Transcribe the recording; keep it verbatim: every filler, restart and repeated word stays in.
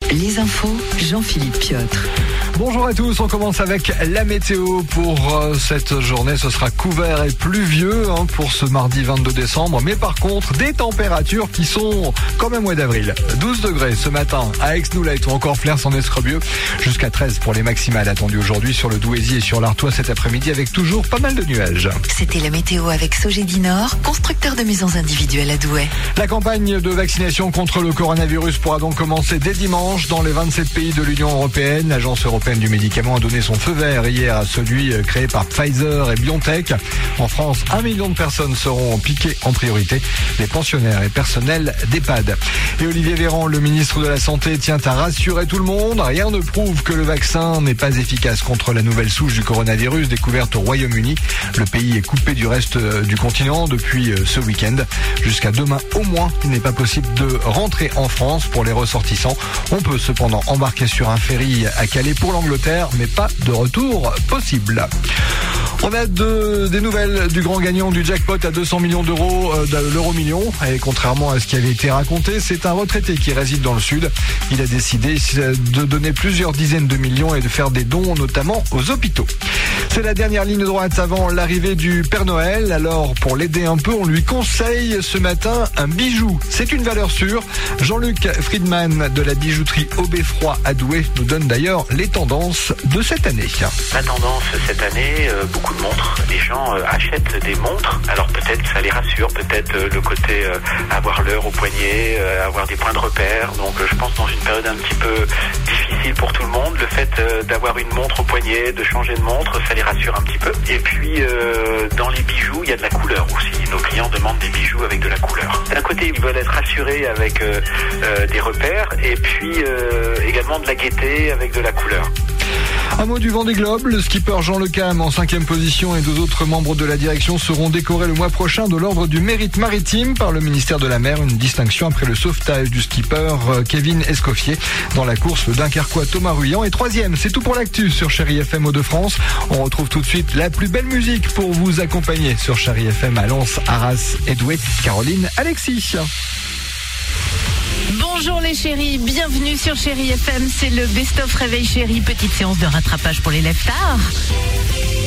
Les infos, Jean-Philippe Piotr. Bonjour à tous, on commence avec la météo pour euh, cette journée. Ce sera couvert et pluvieux hein, pour ce mardi vingt-deux décembre. Mais par contre, des températures qui sont comme un mois d'avril. douze degrés ce matin à Aix-Noulette ou encore Flers-en-Escrebieux. Jusqu'à treize pour les maximales attendues aujourd'hui sur le Douaisis et sur l'Artois cet après-midi avec toujours pas mal de nuages. C'était la météo avec Sogedinor, constructeur de maisons individuelles à Douai. La campagne de vaccination contre le coronavirus pourra donc commencer dès dimanche dans les vingt-sept pays de l'Union européenne. L'Agence européenne du médicament a donné son feu vert hier à celui créé par Pfizer et BioNTech. En France, un million de personnes seront piquées en priorité, les pensionnaires et personnels d'EHPAD. Et Olivier Véran, le ministre de la Santé, tient à rassurer tout le monde. Rien ne prouve que le vaccin n'est pas efficace contre la nouvelle souche du coronavirus découverte au Royaume-Uni. Le pays est coupé du reste du continent depuis ce week-end. Jusqu'à demain au moins, il n'est pas possible de rentrer en France pour les ressortissants. On peut cependant embarquer sur un ferry à Calais pour l'Angleterre, mais pas de retour possible. On a de, des nouvelles du grand gagnant du jackpot à deux cents millions d'euros, euh, de l'euro million. Et contrairement à ce qui avait été raconté, c'est un retraité qui réside dans le sud. Il a décidé de donner plusieurs dizaines de millions et de faire des dons, notamment aux hôpitaux. C'est la dernière ligne droite avant l'arrivée du Père Noël. Alors, pour l'aider un peu, on lui conseille ce matin un bijou. C'est une valeur sûre. Jean-Luc Friedman de la bijouterie Aubeffroy à Douai nous donne d'ailleurs les tendances de cette année. La tendance cette année, euh, beaucoup de montres. Les gens euh, achètent des montres. Alors peut-être ça les rassure, peut-être euh, le côté euh, avoir l'heure au poignet, euh, avoir des points de repère. Donc euh, je pense dans une période un petit peu difficile pour tout le monde, le fait euh, d'avoir une montre au poignet, de changer de montre, ça les rassure un petit peu. Et puis euh, dans les bijoux, il y a de la couleur aussi. Nos clients demandent des bijoux avec de la couleur. D'un côté, ils veulent être rassurés avec euh, euh, des repères et puis euh, également de la gaieté avec de la couleur. Un mot du Vendée Globe, le skipper Jean Le Cam en cinquième position et deux autres membres de la direction seront décorés le mois prochain de l'ordre du mérite maritime par le ministère de la Mer, une distinction après le sauvetage du skipper Kevin Escoffier dans la course le Dunkerquois Thomas Ruyant. Et troisième, c'est tout pour l'actu sur Chérie F M Hauts-de-France. On retrouve tout de suite la plus belle musique pour vous accompagner sur Chérie F M à Lens, Arras et Douai. Caroline Alexis. Bonjour les chéris, bienvenue sur Chérie F M, c'est le Best of Réveil Chérie, petite séance de rattrapage pour les lève-tard.